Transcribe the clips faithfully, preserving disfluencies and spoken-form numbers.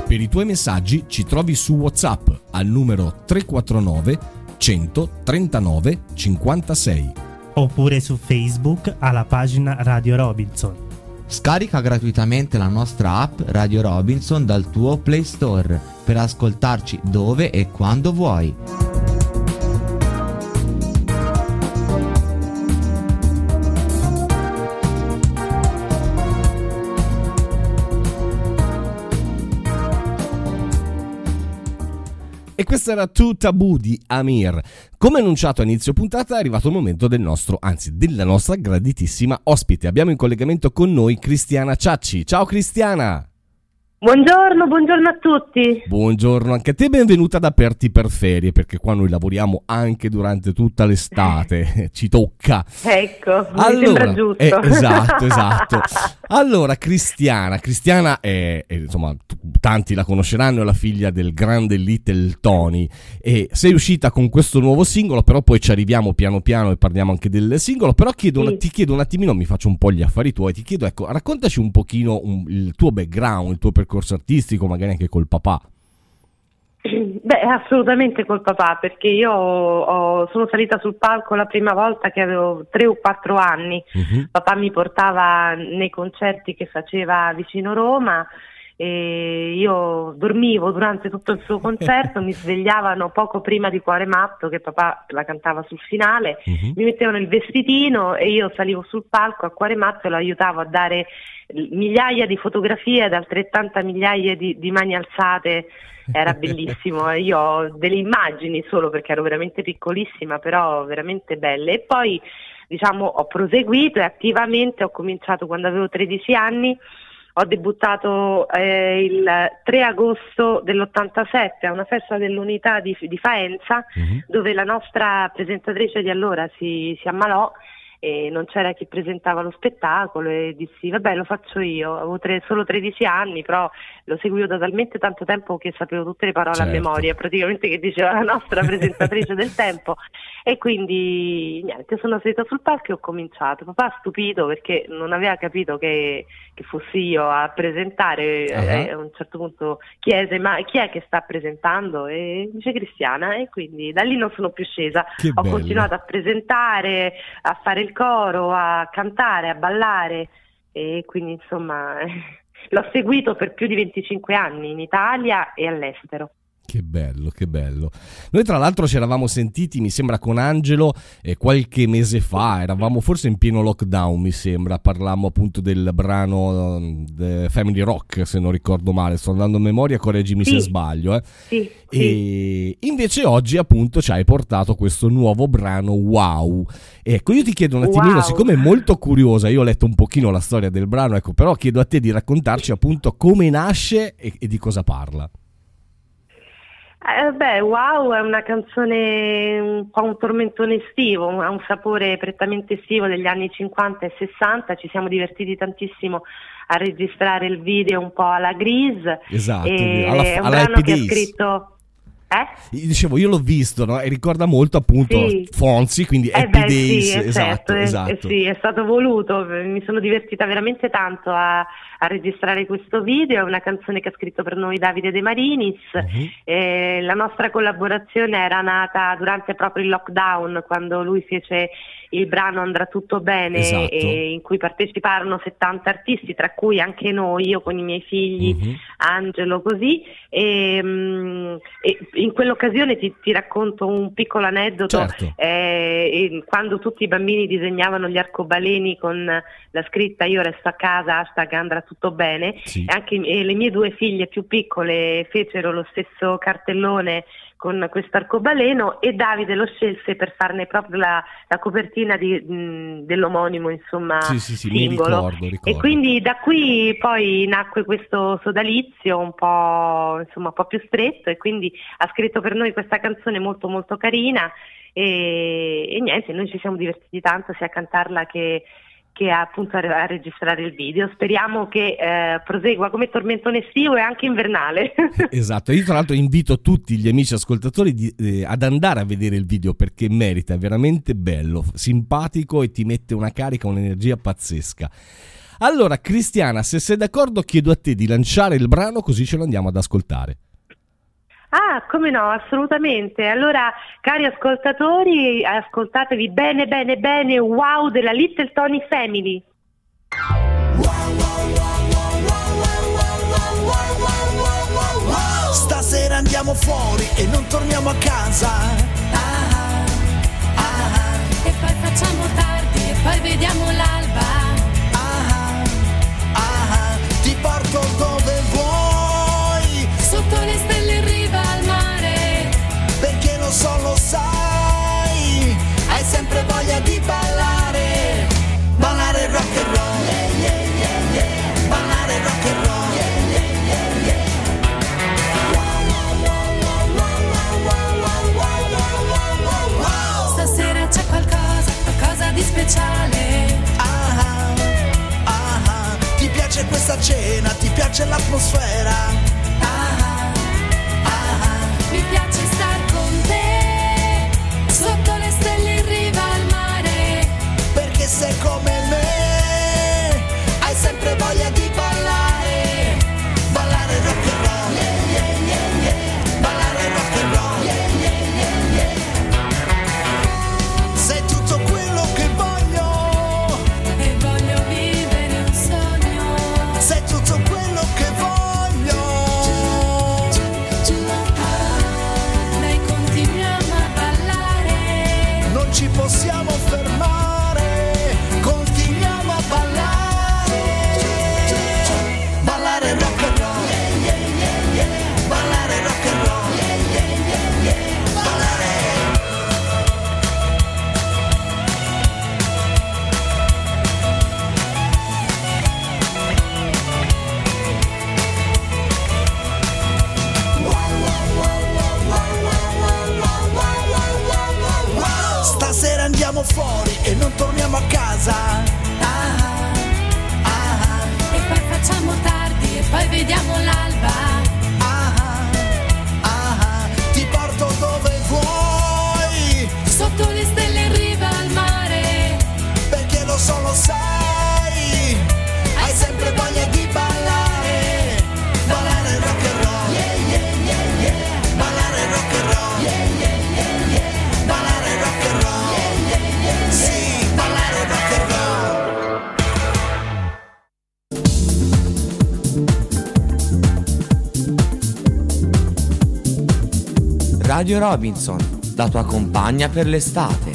Per i tuoi messaggi ci trovi su WhatsApp al numero tre quattro nove centotrentanove cinquantasei oppure su Facebook alla pagina Radio Robinson. Scarica gratuitamente la nostra app Radio Robinson dal tuo Play Store per ascoltarci dove e quando vuoi. E questo era Tu Tabù di Amir. Come annunciato a inizio puntata è arrivato il momento del nostro, anzi della nostra graditissima ospite. Abbiamo in collegamento con noi Cristiana Ciacci. Ciao Cristiana! Buongiorno, buongiorno a tutti. Buongiorno anche a te, benvenuta ad Aperti per Ferie, perché qua noi lavoriamo anche durante tutta l'estate, ci tocca. Ecco, mi allora, sembra giusto. Eh, esatto, esatto. Allora, Cristiana, Cristiana è, è, insomma, t- tanti la conosceranno, è la figlia del grande Little Tony e sei uscita con questo nuovo singolo, però poi ci arriviamo piano piano e parliamo anche del singolo, però chiedo Sì. una, ti chiedo un attimino, mi faccio un po' gli affari tuoi, ti chiedo, ecco, raccontaci un pochino un, il tuo background, il tuo percorso artistico, magari anche col papà. Beh, assolutamente col papà, perché io ho, sono salita sul palco la prima volta che avevo tre o quattro anni. Uh-huh. Papà mi portava nei concerti che faceva vicino Roma e io dormivo durante tutto il suo concerto, mi svegliavano poco prima di Cuore Matto, che papà la cantava sul finale, Uh-huh. mi mettevano il vestitino e io salivo sul palco a Cuore Matto e lo aiutavo a dare migliaia di fotografie ad altrettanta migliaia di, di mani alzate. Era bellissimo, io ho delle immagini solo perché ero veramente piccolissima, però veramente belle. E poi diciamo ho proseguito e attivamente ho cominciato quando avevo tredici anni. Ho debuttato eh, il tre agosto dell'ottantasette a una festa dell'unità di, di Faenza, Uh-huh. dove la nostra presentatrice di allora si, si ammalò e non c'era chi presentava lo spettacolo e dissi vabbè lo faccio io, avevo tre, solo tredici anni, però lo seguivo da talmente tanto tempo che sapevo tutte le parole Certo. a memoria, praticamente, che diceva la nostra presentatrice del tempo, e quindi niente, sono salita sul palco e ho cominciato. Papà stupito perché non aveva capito che, che fossi io a presentare. Uh-huh. eh, a un certo punto chiese ma chi è che sta presentando, e dice Cristiana, e quindi da lì non sono più scesa. Che Ho bello. continuato a presentare, a fare il coro, a cantare, a ballare, e quindi insomma l'ho seguito per più di venticinque anni in Italia e all'estero. Che bello, che bello. Noi tra l'altro ci eravamo sentiti, mi sembra, con Angelo eh, qualche mese fa, eravamo forse in pieno lockdown, mi sembra, parlammo appunto del brano uh, Family Rock, se non ricordo male, sto andando a memoria, correggimi Sì. se sbaglio. Eh. Sì, sì. E invece oggi appunto ci hai portato questo nuovo brano, Wow. Ecco, io ti chiedo un attimino, Wow. siccome è molto curiosa, io ho letto un pochino la storia del brano, ecco, però chiedo a te di raccontarci appunto come nasce e, e di cosa parla. Eh, beh, Wow è una canzone un po' un tormentone estivo, ha un sapore prettamente estivo degli anni cinquanta e sessanta, ci siamo divertiti tantissimo a registrare il video un po' alla Grease. Esatto, e alla, è un alla brano Happy che ha Days. scritto... Eh? Dicevo, io l'ho visto, no? E ricorda molto appunto Sì. Fonzi, quindi Eh Happy beh, Days, sì, eh, esatto, certo, eh, esatto. eh, sì, è stato voluto, mi sono divertita veramente tanto a, a registrare questo video, è una canzone che ha scritto per noi Davide De Marinis. Mhm. Eh, la nostra collaborazione era nata durante proprio il lockdown, quando lui fece il brano Andrà tutto bene, Esatto. e in cui parteciparono settanta artisti, tra cui anche noi, io con i miei figli, Mhm. Angelo, così, e, mm, e in quell'occasione ti, ti racconto un piccolo aneddoto. Certo. Eh, e quando tutti i bambini disegnavano gli arcobaleni con la scritta io resto a casa, hashtag andrà tutto bene, Sì. e anche e le mie due figlie più piccole fecero lo stesso cartellone con questo arcobaleno, e Davide lo scelse per farne proprio la, la copertina di, mh, dell'omonimo, insomma, Sì, sì, sì, mi singolo. ricordo, ricordo. E quindi da qui poi nacque questo sodalizio un po', insomma, un po' più stretto, e quindi ha scritto per noi questa canzone molto molto carina, e, e niente, noi ci siamo divertiti tanto sia a cantarla che che appunto a, a registrare il video. Speriamo che eh, prosegua come tormentone estivo e anche invernale. Esatto, io tra l'altro invito tutti gli amici ascoltatori di, eh, ad andare a vedere il video, perché merita, è veramente bello, simpatico e ti mette una carica, un'energia pazzesca. Allora, Cristiana, se sei d'accordo, chiedo a te di lanciare il brano così ce lo andiamo ad ascoltare. Ah, come no, assolutamente. Allora, cari ascoltatori, ascoltatevi bene, bene, bene, Wow della Little Tony Family. Stasera andiamo fuori e non torniamo a casa. Ah, ah, ah. E poi facciamo tardi e poi vediamo l'alba. Ah, ah, ah. Ti porto dove vuoi, Sotto le stelle in riva al mare. perché lo so, lo sai, hai sempre voglia di ballare. Ballare rock and roll, yeah, yeah, yeah, yeah. Ballare rock and roll, yeah, yeah, yeah, yeah. Stasera c'è qualcosa, qualcosa di speciale. Ah, ah, ah. Ti piace questa cena, ti piace l'atmosfera. Ah, ah, mi piace star con te, sotto le stelle in riva al mare. Perché sei come me, hai sempre voglia di ballare. Ballare rock and roll, yeah, yeah, yeah, yeah. Ballare rock and roll, yeah, yeah, yeah, yeah. Sei tutto quello che voglio, E voglio vivere un sogno. sei tutto quello che voglio. Dai, continuiamo a ballare. Non ci possiamo fermare, continuiamo a ballare. Ballare rock and roll, yeah, yeah, yeah, yeah. Ballare rock and roll, yeah, yeah, yeah, yeah. Ballare. Stasera andiamo fuori e non torniamo a casa. Ah, ah, ah. E poi facciamo tardi e poi vediamo l'alba. Ah, ah, ah. Ti porto dove vuoi, Sotto le stelle in riva al mare. perché lo so, lo sai, hai sempre voglia di ballare. Ballare rock and roll, yeah, yeah, yeah, yeah. Ballare rock and roll, yeah, yeah, yeah, yeah. Ballare rock and roll, yeah, yeah, yeah. Sì, ballare rock and roll. Radio Robinson, la tua compagna per l'estate.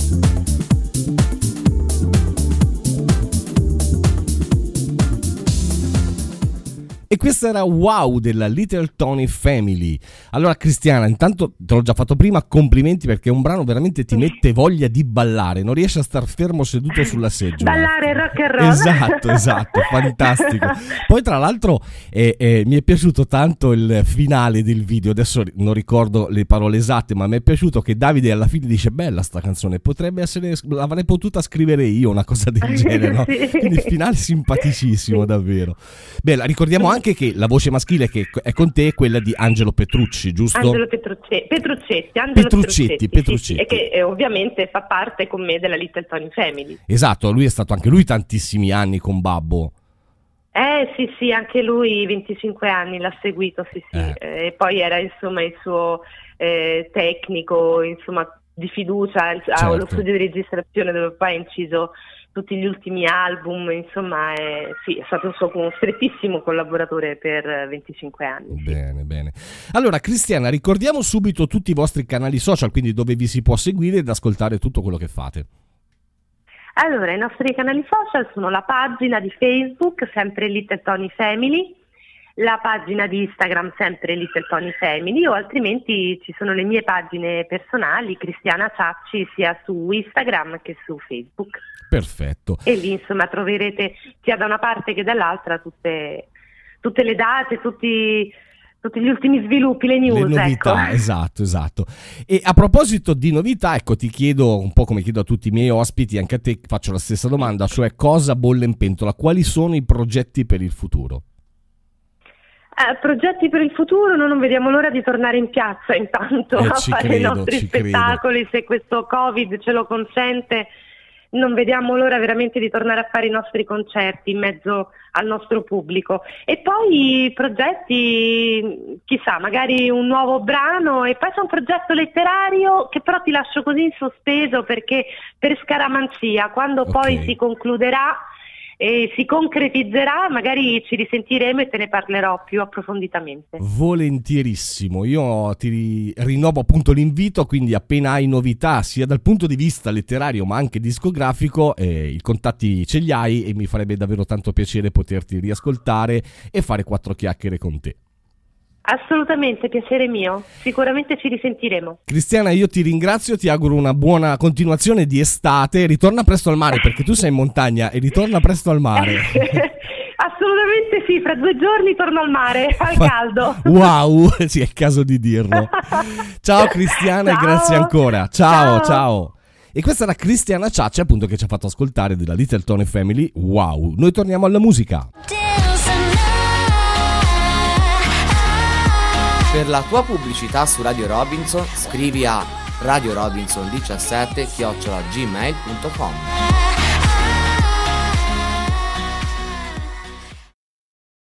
E questa era Wow della Little Tony Family. Allora, Cristiana, intanto te l'ho già fatto prima, complimenti, perché è un brano veramente ti mette voglia di ballare, non riesci a star fermo seduto sulla seggiola. Ballare rock and roll. Esatto, esatto, fantastico. Poi tra l'altro eh, eh, mi è piaciuto tanto il finale del video, adesso non ricordo le parole esatte, ma mi è piaciuto che Davide alla fine dice: bella sta canzone, potrebbe essere, l'avrei potuta scrivere io, una cosa del genere, no? Sì. Quindi il finale simpaticissimo, davvero. Bella, ricordiamo anche che la voce maschile che è con te è quella di Angelo Petrucci, giusto? Angelo Petrucce- Petruccetti, Angelo Petruccetti, Petruccetti, Petruccetti. sì, sì, e che eh, ovviamente fa parte con me della Little Tony Family. Esatto, lui è stato anche lui tantissimi anni con Babbo. Eh sì sì, anche lui venticinque anni l'ha seguito, sì sì, Eh. eh, e poi era insomma il suo eh, tecnico, insomma di fiducia, il- Certo. ha lo studio di registrazione dove poi ha inciso tutti gli ultimi album, insomma è, sì, è stato un suo un strettissimo collaboratore per eh, venticinque anni. Sì. Bene, bene. Allora, Cristiana, ricordiamo subito tutti i vostri canali social, quindi dove vi si può seguire ed ascoltare tutto quello che fate. Allora, i nostri canali social sono la pagina di Facebook, sempre Little Tony Family, la pagina di Instagram, sempre Little Tony Family, o altrimenti ci sono le mie pagine personali, Cristiana Ciacci, sia su Instagram che su Facebook. Perfetto. E lì insomma troverete sia da una parte che dall'altra tutte, tutte le date, tutti, tutti gli ultimi sviluppi, le news. Le novità, ecco. esatto, esatto. E a proposito di novità, ecco, ti chiedo un po' come chiedo a tutti i miei ospiti, anche a te faccio la stessa domanda, cioè cosa bolle in pentola? Quali sono i progetti per il futuro? Eh, progetti per il futuro, noi non vediamo l'ora di tornare in piazza intanto Eh, a ci fare credo, i nostri ci spettacoli, se questo Covid ce lo consente. non vediamo l'ora veramente di tornare a fare i nostri concerti in mezzo al nostro pubblico. E poi progetti, chissà, magari un nuovo brano, e poi c'è un progetto letterario che però ti lascio così in sospeso, perché per scaramanzia, quando Ok. poi si concluderà e si concretizzerà, magari ci risentiremo e te ne parlerò più approfonditamente. Volentierissimo, io ti ri- rinnovo appunto l'invito, quindi appena hai novità sia dal punto di vista letterario ma anche discografico, eh, i contatti ce li hai e mi farebbe davvero tanto piacere poterti riascoltare e fare quattro chiacchiere con te. Assolutamente, piacere mio, sicuramente ci risentiremo. Cristiana, io ti ringrazio, ti auguro una buona continuazione di estate, ritorna presto al mare perché tu sei in montagna e ritorna presto al mare. Assolutamente sì, fra due giorni torno al mare, al caldo. Wow, sì, è il caso di dirlo. Ciao Cristiana, Ciao. e grazie ancora. Ciao, Ciao. ciao. E questa era Cristiana Ciaccia, appunto, che ci ha fatto ascoltare della Little Tony Family. Wow, noi torniamo alla musica. Per la tua pubblicità su Radio Robinson scrivi a radiorobinson diciassette chiocciola gmail punto com.